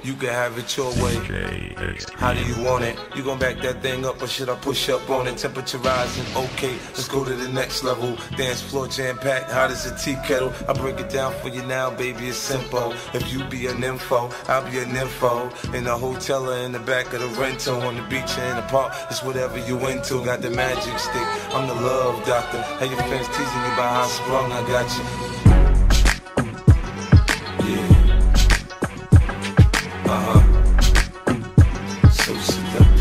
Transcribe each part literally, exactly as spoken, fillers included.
You can have it your way. How do you want it? You gon' back that thing up or should I push up on it? Temperature rising, okay, let's go to the next level. Dance floor jam-packed, hot as a tea kettle. I break it down for you now, baby, it's simple. If you be an info, I'll be an info. In a hotel or in the back of the rental, on the beach or in the park, it's whatever you into. Got the magic stick, I'm the love doctor. Hey, your friends teasing you about how I sprung, I got you. Yeah. Uh-huh. So seductive.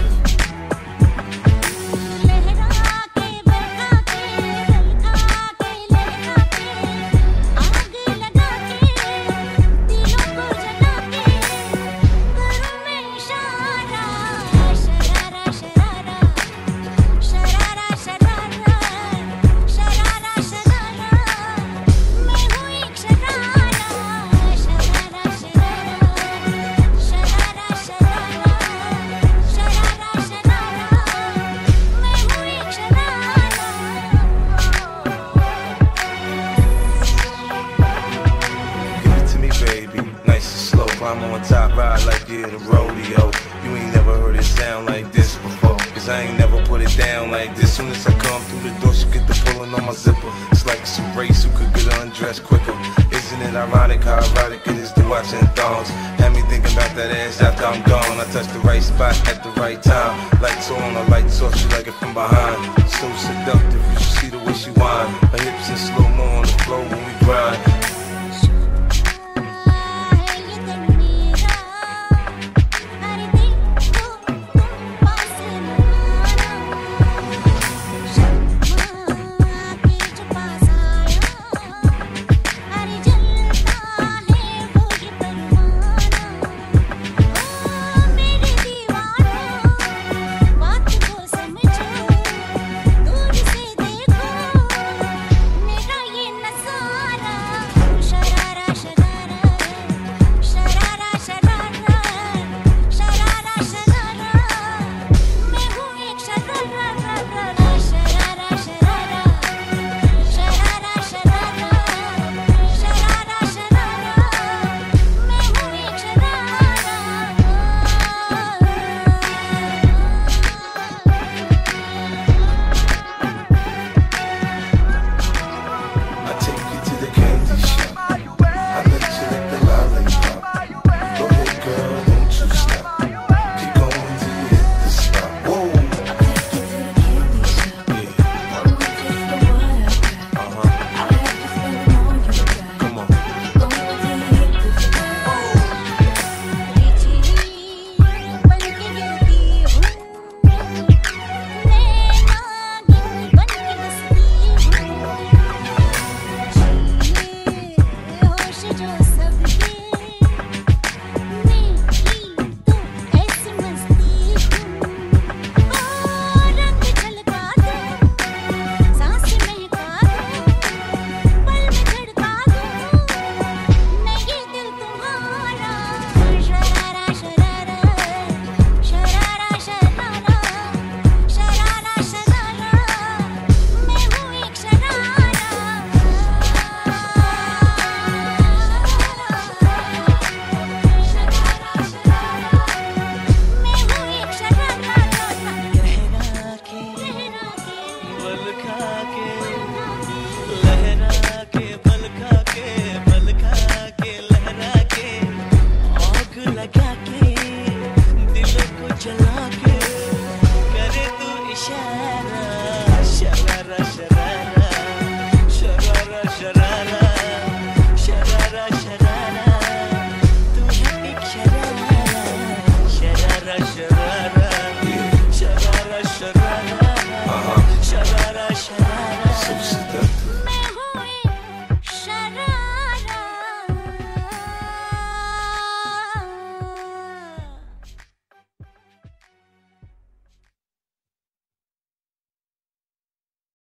I'm on top, ride like you're the rodeo. You ain't never heard it sound like this before, cause I ain't never put it down like this. Soon as I come through the door, she get the pulling on my zipper. It's like it's a race who could get undressed quicker. Isn't it ironic how erotic it is to watching thongs? Had me thinking about that ass after I'm gone. I touch the right spot at the right time. Lights on, or lights off, she like it from behind. So seductive, you should see the way she whine. Her hips in slow-mo on the floor when we grind.